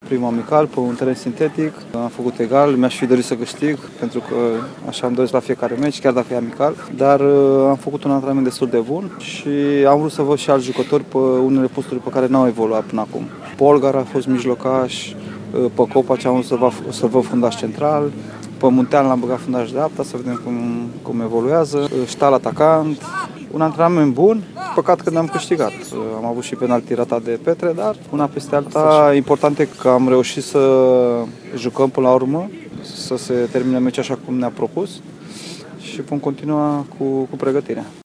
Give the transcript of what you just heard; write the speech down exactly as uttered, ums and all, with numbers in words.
primul amical pe un teren sintetic. Am făcut egal, mi-aș fi dorit să câștig, pentru că așa am dorit la fiecare meci, chiar dacă e amical. Dar am făcut un antrenament destul de bun și am vrut să văd și alți jucători pe unele posturi pe care n-au evoluat până acum. Polgar a fost mijlocaș, pe Copaci am vrut să văd, să văd fundaș central, pe Muntean l-am băgat fundaș de dreapta, să vedem cum, cum evoluează. Ștal atacant, un antrenament bun, păcat că ne-am câștigat. Am avut și penalti ratat de Petre, dar una peste alta, important e că am reușit să jucăm până la urmă, să se termine meciul așa cum ne-a propus și vom continua cu, cu pregătirea.